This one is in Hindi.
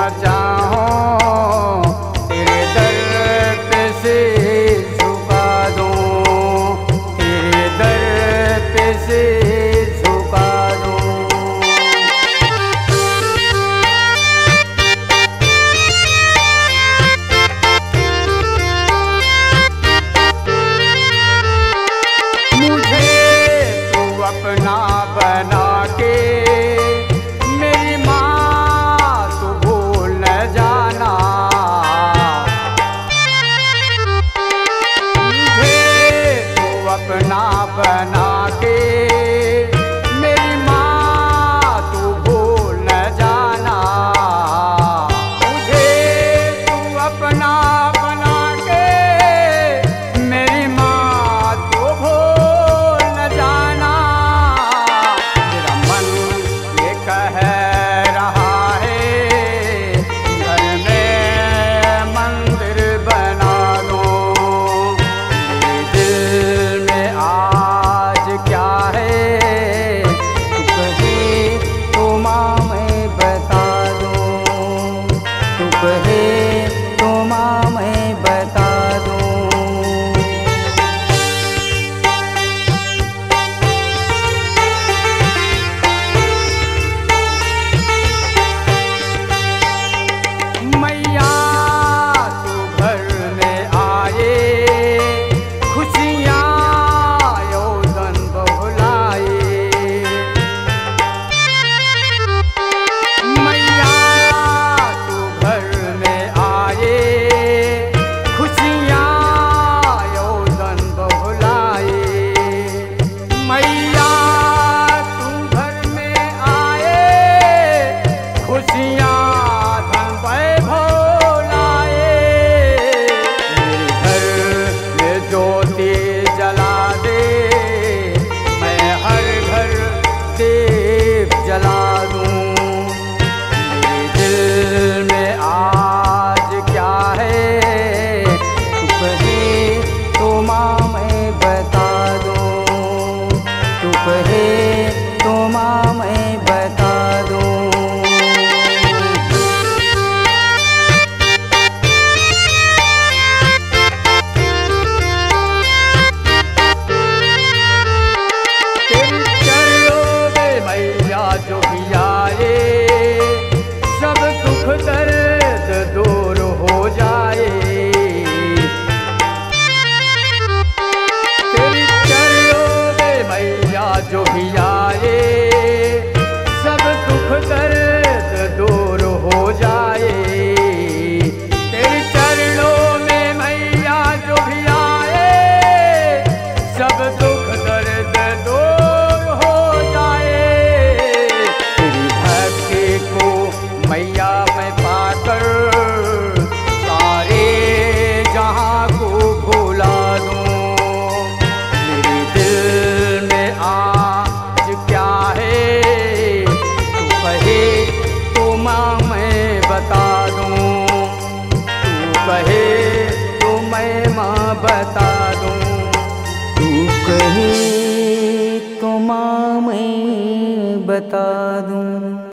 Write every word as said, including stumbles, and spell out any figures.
चाहूं, तेरे दर पे सिर झुका दूं, तेरे दर पे सिर झुका दूं। मुझे तू अपना बना के मेरी माँ तू भूल न जाना, मुझे तू अपना बना के मेरी माँ तू भूल न जाना, मुझे तू अपना बना के मेरी माँ तू भूल न जाना। मेरा मन ये कह रहा है घर में मंदिर बना दूं, मेरे दिल में आज क्या है तू कहे तो माँ मैं बता दूं, तू कहे तो माँ मैं बता दूं। मैया तू घर में आए, खुशियाँ योदन बहुलाए, मैया तू घर में आए, खुशियाँ योदन बहुलाए, मैया तू घर में आए, खुशियाँ धन वैभव लाए। मेरे घर में ज्योति जला दे, मैं हर घर दीप जला दूं, मेरे दिल में आज क्या है तू कहे तो माँ मैं बता दूं, तू कहे तो माँ मैं बता दूं। तेरी चरणों में मैया जो भी आए, सब दुख दर्द दूर हो जाए, तेरी चरणों में मैया जो भी आए, सब दुख दर्द दूर हो जाए, तेरी चरणों में मैया जो भी आए, सब दुख दर्द दूर हो जाए। तेरी भक्ति को मैया मैं पाकर सारे जहाँ को भुला दूं, मेरे दिल में आज क्या है तू कहे तो माँ मैं बता दूं, तू कहे तो मैं माँ बता दूं, तू कहे तो माँ मैं बता दूं।